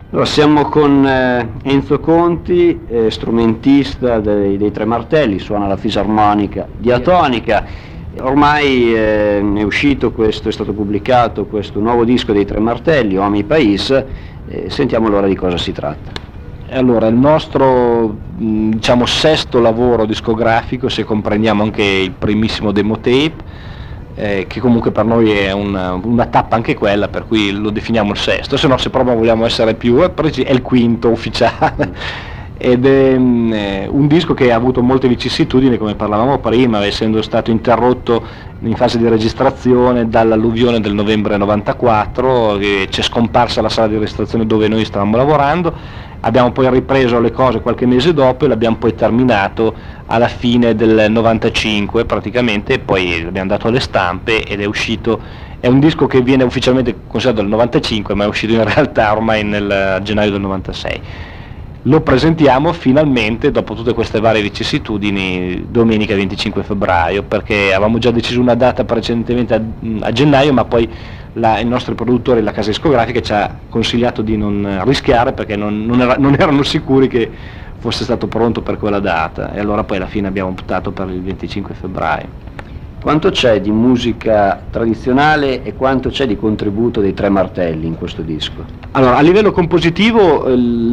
Allora, siamo con Enzo Conti, strumentista dei Tre Martelli, suona la fisarmonica diatonica. Ormai è uscito questo, è stato pubblicato questo nuovo disco dei Tre Martelli, Omi Pais, sentiamo l'ora di cosa si tratta. Allora, il nostro diciamo sesto lavoro discografico, se comprendiamo anche il primissimo demo tape, che comunque per noi è una tappa anche quella, per cui lo definiamo il sesto, se no, se proprio vogliamo essere più precisi, è il quinto ufficiale. Ed è un disco che ha avuto molte vicissitudini, come parlavamo prima, essendo stato interrotto in fase di registrazione dall'alluvione del novembre 94, che c'è scomparsa la sala di registrazione dove noi stavamo lavorando. Abbiamo poi ripreso le cose qualche mese dopo e l'abbiamo poi terminato alla fine del 95 praticamente, e poi l'abbiamo dato alle stampe ed è uscito. È un disco che viene ufficialmente considerato del 95, ma è uscito in realtà ormai nel gennaio del 96. Lo presentiamo finalmente, dopo tutte queste varie vicissitudini, domenica 25 febbraio, perché avevamo già deciso una data precedentemente a gennaio, ma poi i nostri produttori, la casa discografica, ci ha consigliato di non rischiare, perché non erano sicuri che fosse stato pronto per quella data, e allora poi alla fine abbiamo optato per il 25 febbraio. Quanto c'è di musica tradizionale e quanto c'è di contributo dei Tre Martelli in questo disco? Allora, a livello compositivo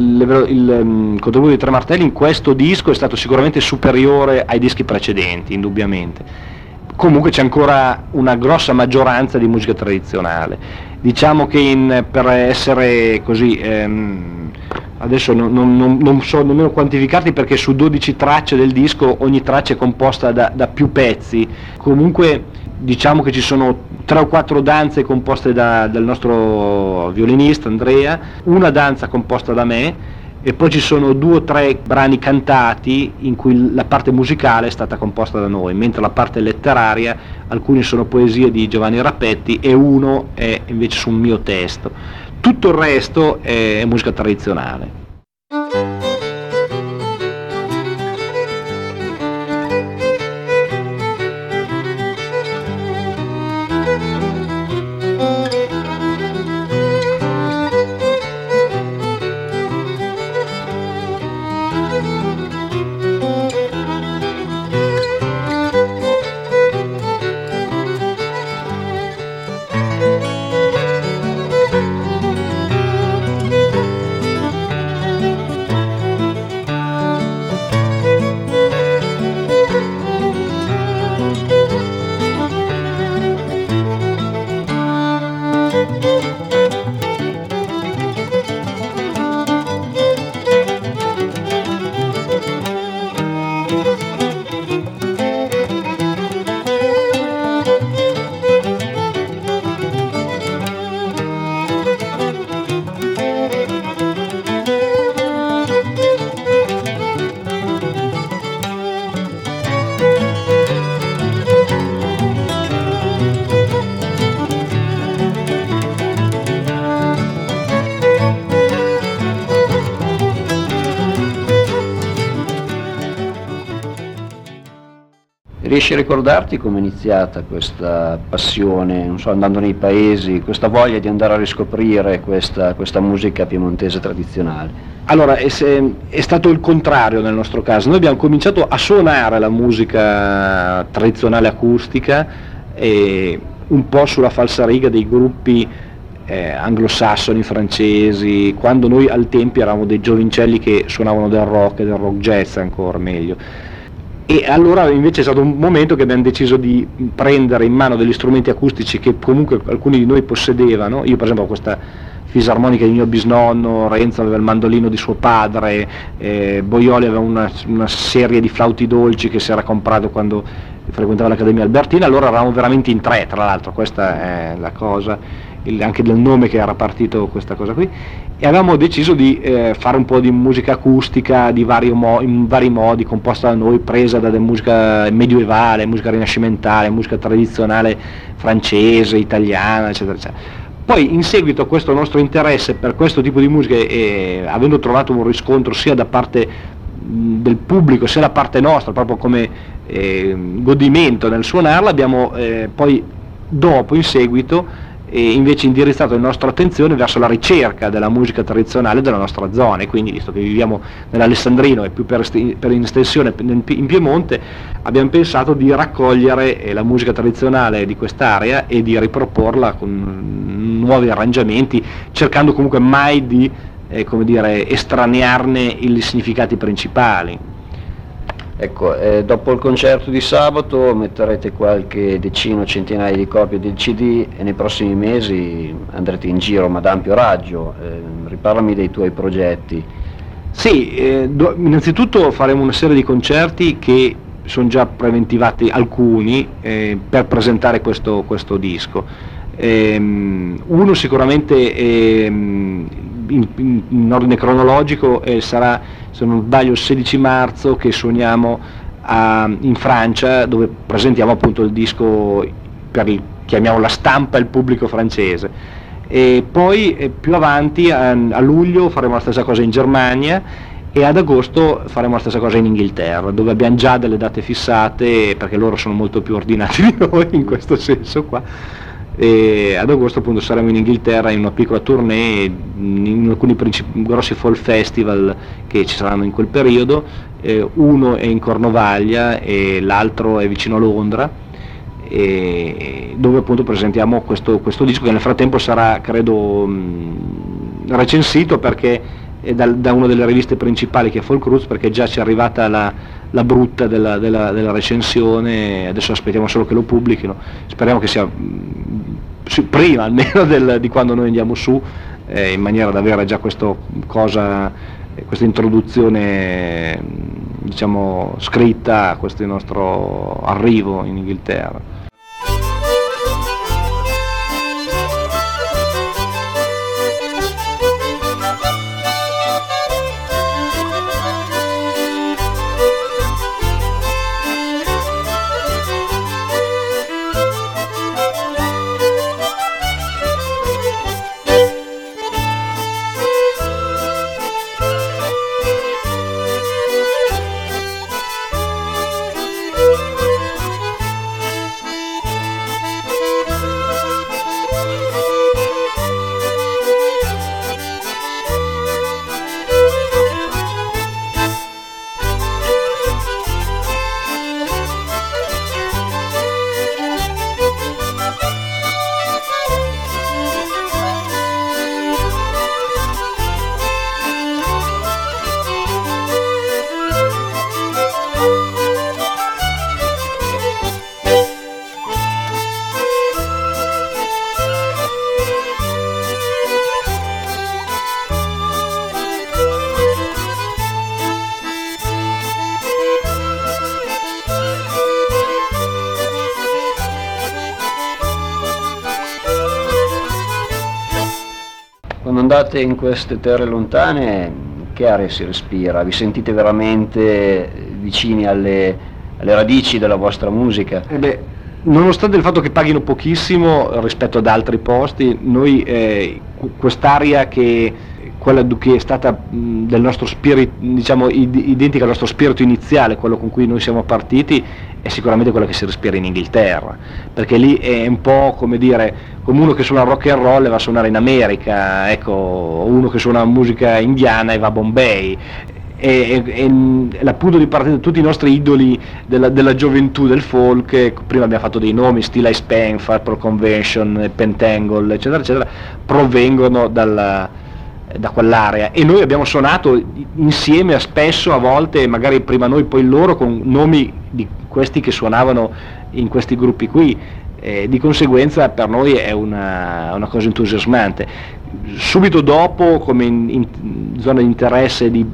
il contributo dei Tre Martelli in questo disco è stato sicuramente superiore ai dischi precedenti, indubbiamente. Comunque c'è ancora una grossa maggioranza di musica tradizionale. Diciamo che per essere così, adesso non so nemmeno quantificarti, perché su 12 tracce del disco ogni traccia è composta da più pezzi. Comunque diciamo che ci sono 3 o 4 danze composte dal nostro violinista Andrea, una danza composta da me, e poi ci sono 2 o 3 brani cantati in cui la parte musicale è stata composta da noi, mentre la parte letteraria, alcuni sono poesie di Giovanni Rapetti e uno è invece su un mio testo. Tutto il resto è musica tradizionale. Riesci a ricordarti come è iniziata questa passione, non so, andando nei paesi, questa voglia di andare a riscoprire questa musica piemontese tradizionale? Allora, è stato il contrario nel nostro caso. Noi abbiamo cominciato a suonare la musica tradizionale acustica, un po' sulla falsariga dei gruppi anglosassoni, francesi, quando noi al tempo eravamo dei giovincelli che suonavano del rock e del rock jazz ancora meglio. E allora invece è stato un momento che abbiamo deciso di prendere in mano degli strumenti acustici che comunque alcuni di noi possedevano. Io per esempio ho questa fisarmonica di mio bisnonno, Renzo aveva il mandolino di suo padre, Boioli aveva una serie di flauti dolci che si era comprato quando frequentava l'Accademia Albertina. Allora eravamo veramente in 3, tra l'altro, questa è la cosa, anche del nome che era partito questa cosa qui, e avevamo deciso di fare un po' di musica acustica in vari modi, composta da noi, presa da musica medievale, musica rinascimentale, musica tradizionale francese, italiana, eccetera, eccetera. Poi in seguito a questo nostro interesse per questo tipo di musica, avendo trovato un riscontro sia da parte del pubblico sia da parte nostra, proprio come godimento nel suonarla, abbiamo poi dopo, in seguito, e invece indirizzato la nostra attenzione verso la ricerca della musica tradizionale della nostra zona, e quindi visto che viviamo nell'Alessandrino e più per estensione in Piemonte, abbiamo pensato di raccogliere la musica tradizionale di quest'area e di riproporla con nuovi arrangiamenti, cercando comunque mai di estranearne i significati principali. Ecco, dopo il concerto di sabato metterete qualche decina o centinaia di copie del CD e nei prossimi mesi andrete in giro ma ad ampio raggio. Riparlami dei tuoi progetti. Sì, innanzitutto faremo una serie di concerti che sono già preventivati alcuni per presentare questo disco. Uno sicuramente in ordine cronologico sarà, se non sbaglio, il 16 marzo che suoniamo in Francia, dove presentiamo appunto il disco per chiamiamo la stampa e il pubblico francese, e poi più avanti a luglio faremo la stessa cosa in Germania e ad agosto faremo la stessa cosa in Inghilterra, dove abbiamo già delle date fissate perché loro sono molto più ordinati di noi in questo senso qua. E ad agosto appunto saremo in Inghilterra in una piccola tournée in alcuni grossi fall festival che ci saranno in quel periodo, uno è in Cornovaglia e l'altro è vicino a Londra, dove appunto presentiamo questo disco che nel frattempo sarà credo recensito perché è da una delle riviste principali che è Folk Roots, perché già ci è arrivata la brutta della recensione, adesso aspettiamo solo che lo pubblichino, speriamo che sia prima almeno di quando noi andiamo su, in maniera da avere già questa introduzione diciamo scritta a questo nostro arrivo in Inghilterra. Quando andate in queste terre lontane, che aria si respira? Vi sentite veramente vicini alle radici della vostra musica? Nonostante il fatto che paghino pochissimo rispetto ad altri posti, noi quest'aria quella che è stata del nostro spirito, diciamo identica al nostro spirito iniziale, quello con cui noi siamo partiti, è sicuramente quella che si respira in Inghilterra, perché lì è un po' come uno che suona rock and roll e va a suonare in America, ecco, o uno che suona musica indiana e va a Bombay. È l'appunto di partita di tutti i nostri idoli della gioventù del folk. Prima abbiamo fatto dei nomi, Still I Span, Farpro Convention, Pentangle, eccetera eccetera, provengono da quell'area, e noi abbiamo suonato insieme spesso, a volte magari prima noi poi loro, con nomi di questi che suonavano in questi gruppi qui, di conseguenza per noi è una cosa entusiasmante. Subito dopo, come in zona di interesse, di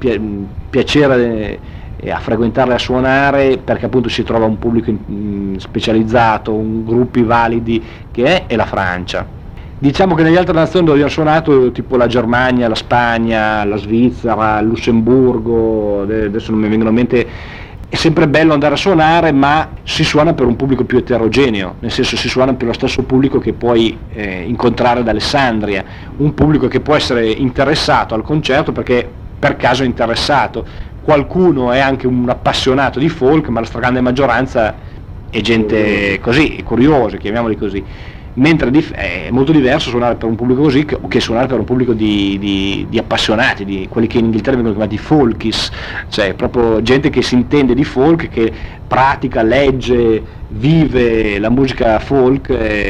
piacere a frequentarle, a suonare, perché appunto si trova un pubblico specializzato, gruppi validi, che è la Francia. Diciamo che nelle altre nazioni dove abbiamo suonato, tipo la Germania, la Spagna, la Svizzera, il Lussemburgo, adesso non mi vengono in mente, è sempre bello andare a suonare, ma si suona per un pubblico più eterogeneo, nel senso si suona per lo stesso pubblico che puoi incontrare ad Alessandria, un pubblico che può essere interessato al concerto perché per caso è interessato, qualcuno è anche un appassionato di folk, ma la stragrande maggioranza è gente così, curiosa, chiamiamoli così. mentre è molto diverso suonare per un pubblico così che suonare per un pubblico di appassionati, di quelli che in Inghilterra vengono chiamati folkies, cioè proprio gente che si intende di folk, che pratica, legge, vive la musica folk,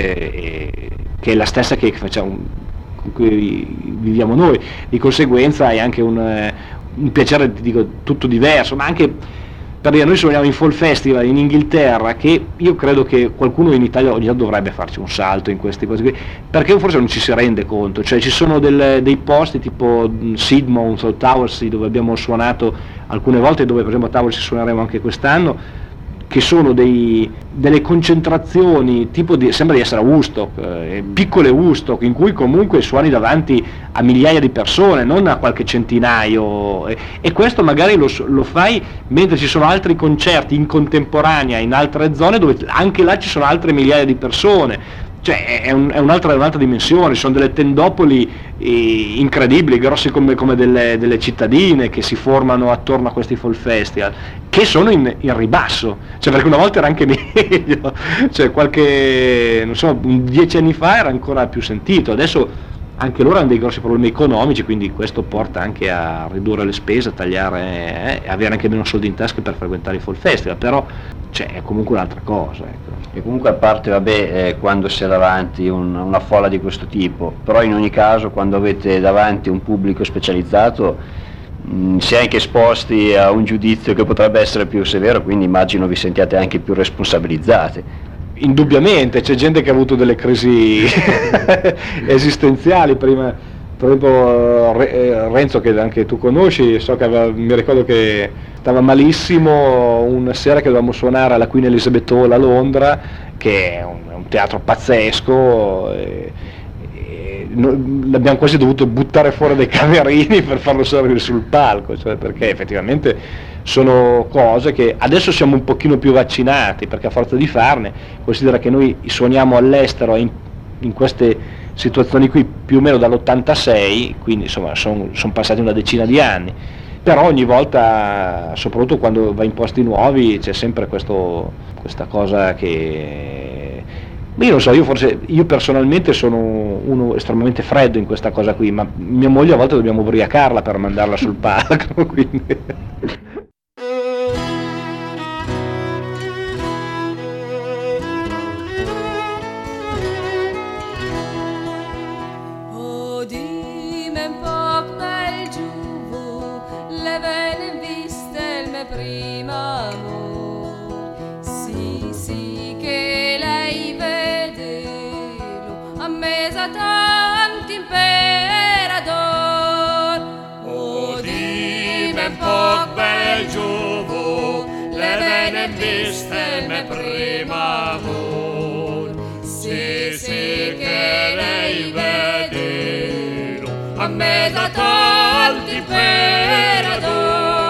che è la stessa che facciamo, con cui viviamo noi. Di conseguenza è anche un piacere, ti dico, tutto diverso, ma anche per dire, noi suoniamo in Fall Festival in Inghilterra, che io credo che qualcuno in Italia ogni tanto dovrebbe farci un salto in queste cose qui, perché forse non ci si rende conto, cioè ci sono dei posti tipo Sidmouth o Towersey dove abbiamo suonato alcune volte, dove per esempio a Towersey suoneremo anche quest'anno, che sono delle concentrazioni tipo sembra di essere a Woodstock, piccole Woodstock, in cui comunque suoni davanti a migliaia di persone, non a qualche centinaio, e questo magari lo fai mentre ci sono altri concerti in contemporanea in altre zone dove anche là ci sono altre migliaia di persone. Cioè è un'altra dimensione, sono delle tendopoli incredibili, grossi come delle cittadine, che si formano attorno a questi Fall Festival, che sono in ribasso, cioè perché una volta era anche meglio, cioè non so, 10 anni fa era ancora più sentito, adesso anche loro hanno dei grossi problemi economici, quindi questo porta anche a ridurre le spese, a tagliare, avere anche meno soldi in tasca per frequentare i Fall Festival, però è comunque un'altra cosa, ecco. E comunque, a parte quando si è davanti una folla di questo tipo, però in ogni caso quando avete davanti un pubblico specializzato si è anche esposti a un giudizio che potrebbe essere più severo, quindi immagino vi sentiate anche più responsabilizzati. Indubbiamente, c'è gente che ha avuto delle crisi esistenziali prima, per esempio Renzo, che anche tu conosci, so che mi ricordo che stava malissimo una sera che dovevamo suonare alla Queen Elizabeth Hall a Londra, che è un teatro pazzesco, l'abbiamo quasi dovuto buttare fuori dai camerini per farlo salire sul palco, cioè perché effettivamente sono cose che adesso siamo un pochino più vaccinati, perché a forza di farne, considera che noi suoniamo all'estero in queste situazioni qui più o meno dall'86, quindi insomma sono passati una decina di anni, però ogni volta, soprattutto quando vai in posti nuovi, c'è sempre questa cosa che io non so, io personalmente sono uno estremamente freddo in questa cosa qui, ma mia moglie a volte dobbiamo ubriacarla per mandarla sul palco, quindi. Prima amor, sì che lei vedelo a mesa tanti imperador. Oh, dimmi un po' bel giuvo, le bene viste me prima amor, sì che lei vedelo a mesa tanti imperador.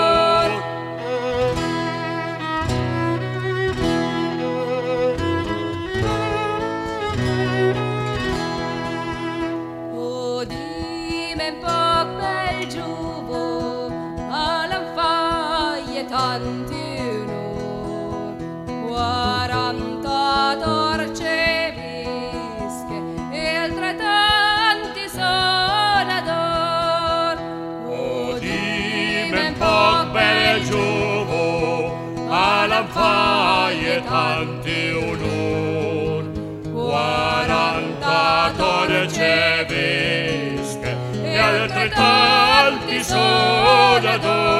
Tanti unor, 40 torce vische e altrettanti sonador. Oh, dimmi un po' bel giuvo, alla faie tanti unor, 40 torce vische e altrettanti sonador.